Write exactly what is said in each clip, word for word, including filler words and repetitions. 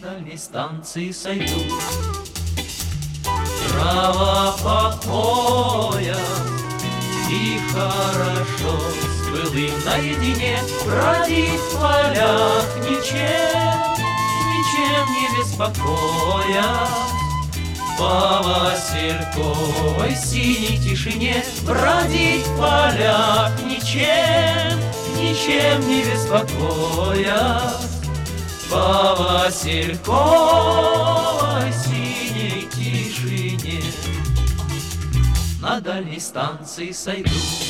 дальней станции сойду. Трава покоя, и хорошо с былым наедине бродить в полях, ничем, ничем не беспокоя. По васильковой синей тишине бродить в полях, ничем, ничем не беспокоя. По васильковой синей тишине на дальней станции сойду.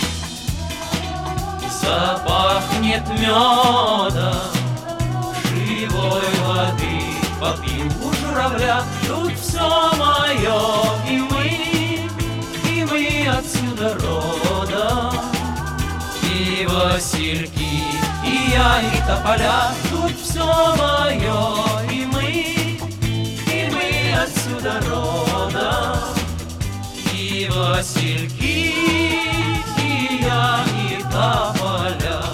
Запахнет медом, живой воды попил у журавля. Тут все мое, и мы, и мы отсюда родом. И васильки, и я, и тополя. Тут все мое, и мы, и мы отсюда родом. И васильки, и я, и тополя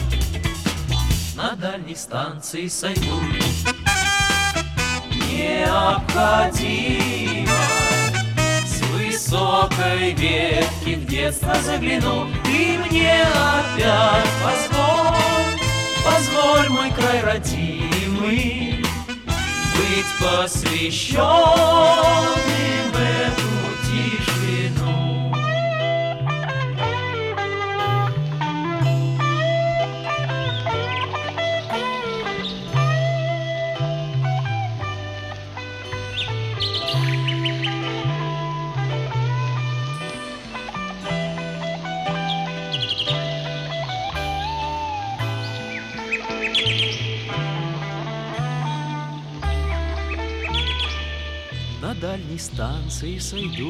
на дальней станции сойду. Необходимо с высокой ветки в детство загляну. Ты мне опять позволь, позволь, мой край родимый, быть посвященным в эту тишину. На дальней станции сойду.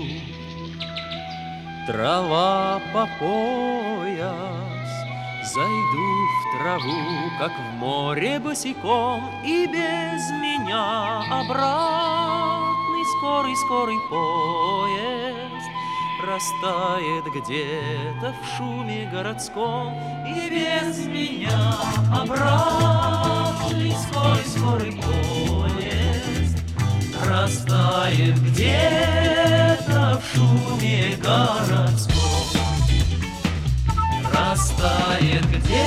Трава по пояс, зайду в траву, как в море босиком, и без меня обратный скорый-скорый поезд растает где-то в шуме городском. И без меня обратный скорый-скорый поезд растает где-то в шуме городском. Растает где-то